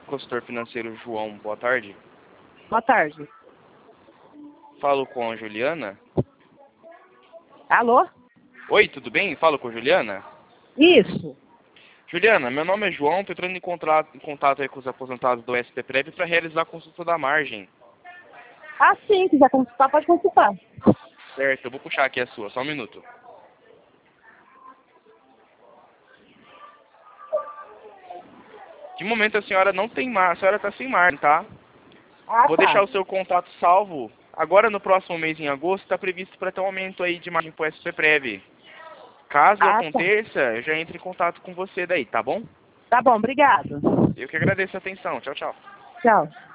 Consultor financeiro João, boa tarde. Boa tarde. Falo com a Juliana. Alô? Oi, tudo bem? Falo com a Juliana. Isso. Juliana, meu nome é João, estou entrando em contato aí com os aposentados do SPPREV para realizar a consulta da margem. Ah, sim, quiser consultar, pode consultar. Certo, eu vou puxar aqui a sua, só um minuto. De momento a senhora não tem margem, a senhora está sem margem, tá? Ah, Vou tá. deixar o seu contato salvo. Agora no próximo mês, em agosto, está previsto para ter um aumento aí de margem para o SPPREV. Caso Ah, tá. aconteça, eu já entre em contato com você daí, tá bom? Tá bom, obrigado. Eu que agradeço a atenção. Tchau, tchau. Tchau.